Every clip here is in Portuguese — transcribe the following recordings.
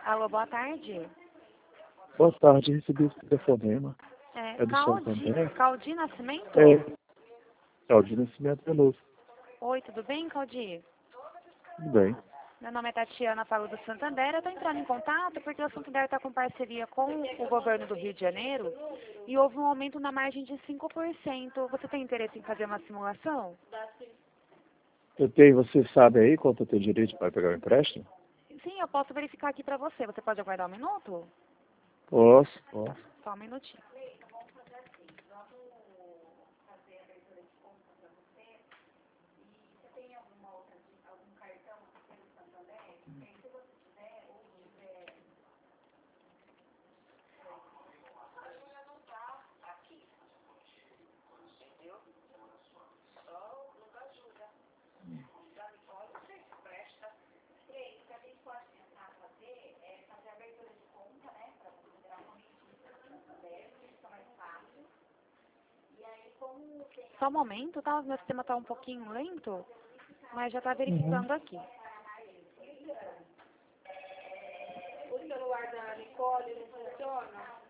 Alô, boa tarde. Boa tarde, recebi esse telefonema. É É do Santander? Caldi Nascimento? É o de Nascimento Veloso. Oi, tudo bem, Caldi? Tudo bem. Meu nome é Tatiana, falo do Santander. Eu estou entrando em contato porque o Santander está com parceria com o governo do Rio de Janeiro e houve um aumento na margem de 5%. Você tem interesse em fazer uma simulação? Você sabe aí quanto eu tenho direito para pegar o empréstimo? Sim, eu posso verificar aqui para você. Você pode aguardar um minuto? Posso. Só um minutinho. Só um momento, tá? O meu sistema está um pouquinho lento, mas já está verificando aqui. O celular da Nicole não funciona?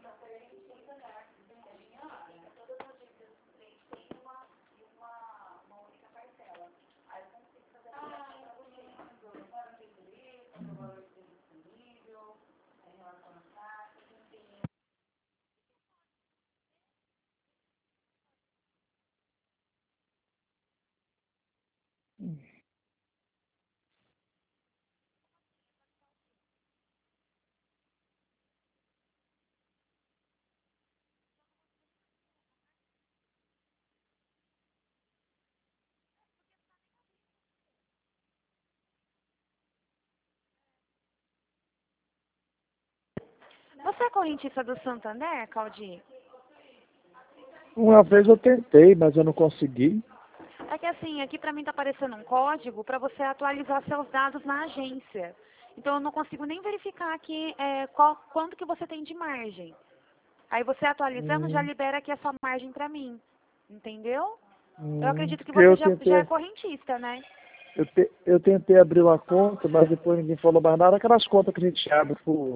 Você é correntista do Santander, Caldi? Uma vez eu tentei, mas eu não consegui. É que assim, aqui pra mim tá aparecendo um código para você atualizar seus dados na agência. Então eu não consigo nem verificar aqui quanto que você tem de margem. Aí você atualizando já libera aqui a sua margem pra mim. Entendeu? Eu acredito que Porque você já é correntista, né? eu tentei abrir uma conta, mas depois ninguém falou mais nada. Aquelas contas que a gente abre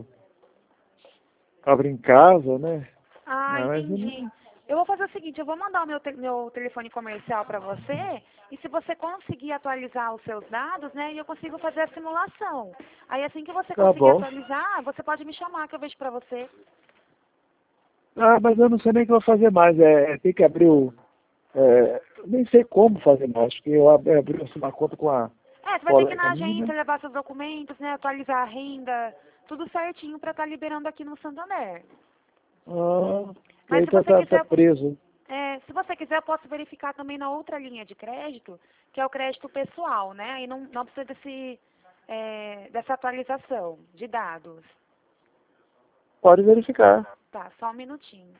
abre em casa, né? Ah, Não, mas entendi. Eu vou fazer o seguinte, eu vou mandar o meu telefone comercial para você e se você conseguir atualizar os seus dados, né, eu consigo fazer a simulação. Aí assim que você tá conseguir bom. atualizar, você pode me chamar que eu vejo para você. Ah, mas eu não sei nem o que eu vou fazer mais. Tem que abrir nem sei como fazer mais, porque eu abri uma conta com a Você vai ter que ir colega na minha. agência, levar seus documentos, né, atualizar a renda, tudo certinho para estar liberando aqui no Santander. Que Mas aí se você tá quiser, preso. se você quiser, eu posso verificar também na outra linha de crédito, que é o crédito pessoal, né? Aí não precisa dessa atualização de dados. Pode verificar. Tá, só um minutinho.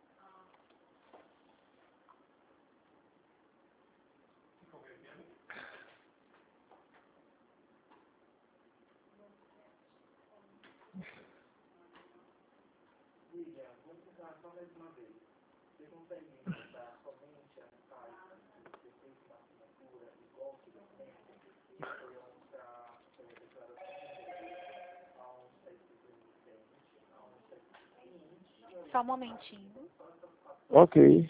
Só um momentinho. Ok.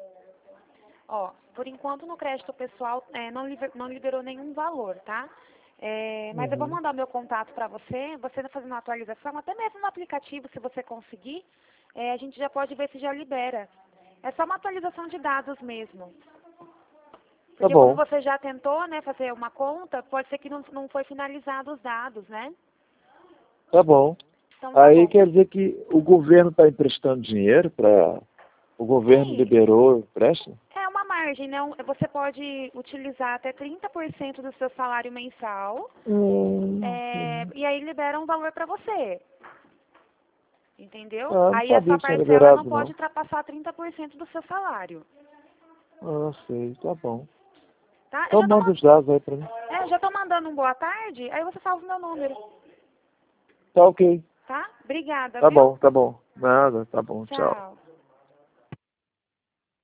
Ó, por enquanto no crédito pessoal não liberou nenhum valor, tá? Mas eu vou mandar o meu contato para você fazendo uma atualização, até mesmo no aplicativo, se você conseguir, a gente já pode ver se já libera. É só uma atualização de dados mesmo. Tá Porque como bom, você já tentou, né, fazer uma conta, pode ser que não foi finalizado os dados, né? tá bom. Então tá Aí bom. quer dizer que o governo está emprestando dinheiro para... O governo Sim, liberou o empréstimo? é uma margem, né? Você pode utilizar até 30% do seu salário mensal, e aí libera um valor para você. Entendeu? Ah, não Aí a sabia sua que tinha parcela não liberado, pode não. ultrapassar 30% do seu salário. Ah, sei, tá bom. Tá? Então manda os dados aí para mim. Eu já tô mandando um boa tarde, aí você salva o meu número. Tá ok. Tá? Obrigada, Tá viu? bom, tá bom. Nada, tá bom, tchau. Tchau.